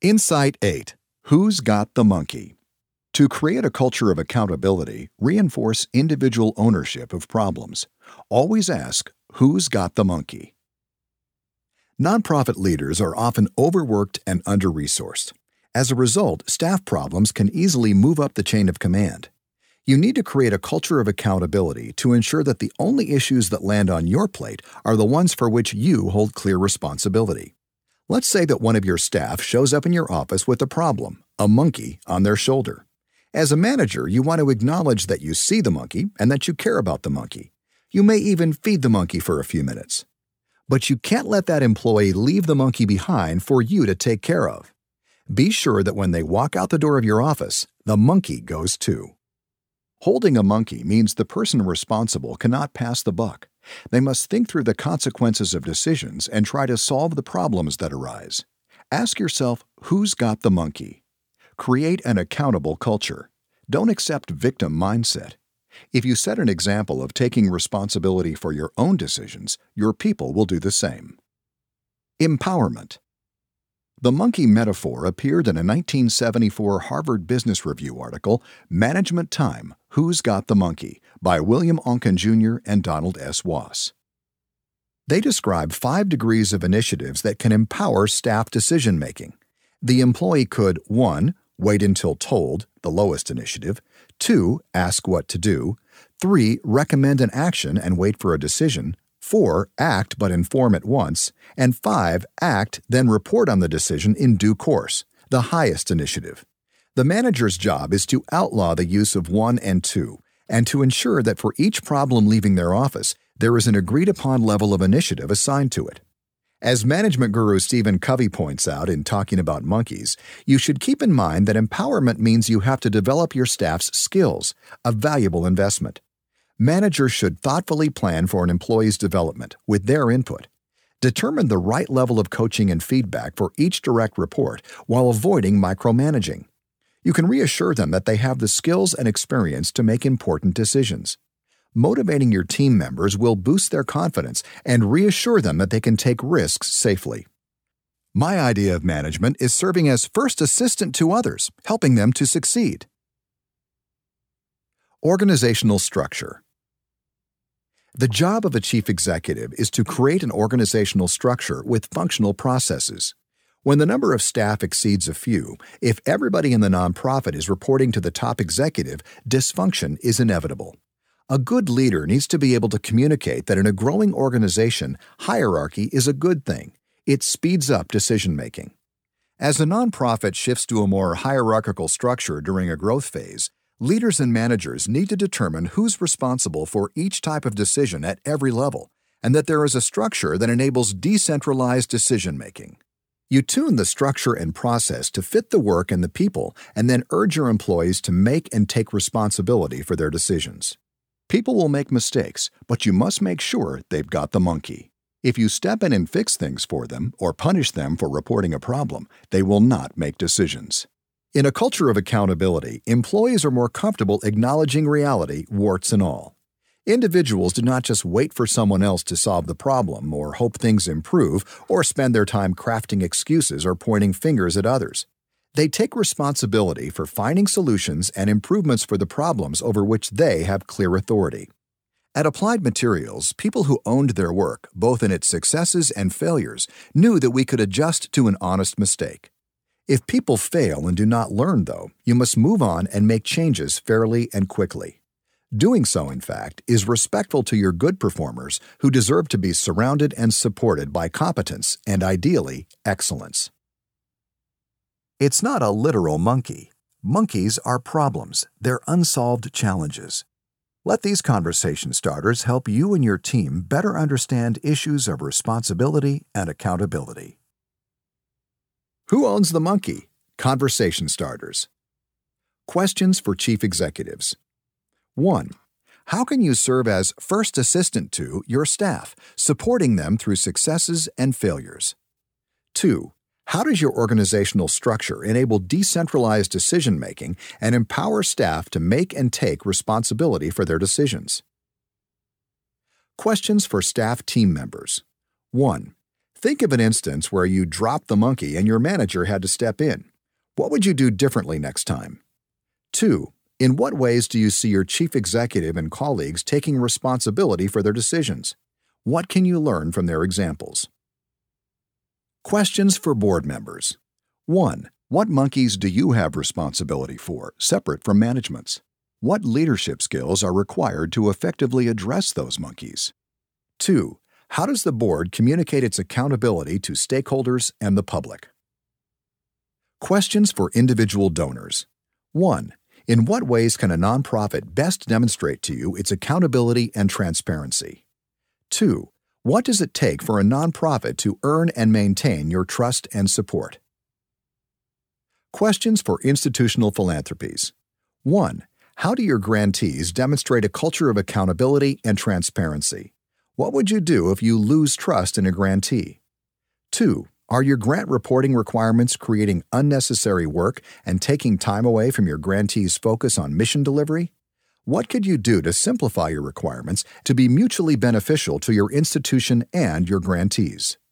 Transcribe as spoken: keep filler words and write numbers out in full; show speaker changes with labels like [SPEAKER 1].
[SPEAKER 1] Insight eight. Who's got the monkey? To create a culture of accountability, reinforce individual ownership of problems. Always ask, who's got the monkey? Nonprofit leaders are often overworked and under-resourced. As a result, staff problems can easily move up the chain of command. You need to create a culture of accountability to ensure that the only issues that land on your plate are the ones for which you hold clear responsibility. Let's say that one of your staff shows up in your office with a problem, a monkey, on their shoulder. As a manager, you want to acknowledge that you see the monkey and that you care about the monkey. You may even feed the monkey for a few minutes. But you can't let that employee leave the monkey behind for you to take care of. Be sure that when they walk out the door of your office, the monkey goes too. Holding a monkey means the person responsible cannot pass the buck. They must think through the consequences of decisions and try to solve the problems that arise. Ask yourself, who's got the monkey? Create an accountable culture. Don't accept victim mindset. If you set an example of taking responsibility for your own decisions, your people will do the same. Empowerment. The monkey metaphor appeared in a nineteen seventy-four Harvard Business Review article, Management Time: Who's Got the Monkey? By William Onken Junior and Donald S. Wass. They describe five degrees of initiatives that can empower staff decision-making. The employee could one. Wait until told, the lowest initiative. two. Ask what to do. three. Recommend an action and wait for a decision. four. Act but inform at once. And five. Act, then report on the decision in due course, the highest initiative. The manager's job is to outlaw the use of one and two, and to ensure that for each problem leaving their office, there is an agreed-upon level of initiative assigned to it. As management guru Stephen Covey points out in talking about monkeys, you should keep in mind that empowerment means you have to develop your staff's skills, a valuable investment. Managers should thoughtfully plan for an employee's development with their input. Determine the right level of coaching and feedback for each direct report while avoiding micromanaging. You can reassure them that they have the skills and experience to make important decisions. Motivating your team members will boost their confidence and reassure them that they can take risks safely. My idea of management is serving as first assistant to others, helping them to succeed. Organizational structure. The job of a chief executive is to create an organizational structure with functional processes. When the number of staff exceeds a few, if everybody in the nonprofit is reporting to the top executive, dysfunction is inevitable. A good leader needs to be able to communicate that in a growing organization, hierarchy is a good thing. It speeds up decision-making. As a nonprofit shifts to a more hierarchical structure during a growth phase, leaders and managers need to determine who's responsible for each type of decision at every level, and that there is a structure that enables decentralized decision-making. You tune the structure and process to fit the work and the people, and then urge your employees to make and take responsibility for their decisions. People will make mistakes, but you must make sure they've got the monkey. If you step in and fix things for them or punish them for reporting a problem, they will not make decisions. In a culture of accountability, employees are more comfortable acknowledging reality, warts and all. Individuals do not just wait for someone else to solve the problem or hope things improve or spend their time crafting excuses or pointing fingers at others. They take responsibility for finding solutions and improvements for the problems over which they have clear authority. At Applied Materials, people who owned their work, both in its successes and failures, knew that we could adjust to an honest mistake. If people fail and do not learn, though, you must move on and make changes fairly and quickly. Doing so, in fact, is respectful to your good performers who deserve to be surrounded and supported by competence and, ideally, excellence. It's not a literal monkey. Monkeys are problems. They're unsolved challenges. Let these conversation starters help you and your team better understand issues of responsibility and accountability. Who owns the monkey? Conversation starters. Questions for chief executives. one. How can you serve as first assistant to your staff, supporting them through successes and failures? two. How does your organizational structure enable decentralized decision-making and empower staff to make and take responsibility for their decisions? Questions for staff team members. one. Think of an instance where you dropped the monkey and your manager had to step in. What would you do differently next time? two. In what ways do you see your chief executive and colleagues taking responsibility for their decisions? What can you learn from their examples? Questions for board members. one. What monkeys do you have responsibility for, separate from management's? What leadership skills are required to effectively address those monkeys? two. How does the board communicate its accountability to stakeholders and the public? Questions for individual donors. one. In what ways can a nonprofit best demonstrate to you its accountability and transparency? two. What does it take for a nonprofit to earn and maintain your trust and support? Questions for institutional philanthropies. one. How do your grantees demonstrate a culture of accountability and transparency? What would you do if you lose trust in a grantee? two. Are your grant reporting requirements creating unnecessary work and taking time away from your grantees' focus on mission delivery? What could you do to simplify your requirements to be mutually beneficial to your institution and your grantees?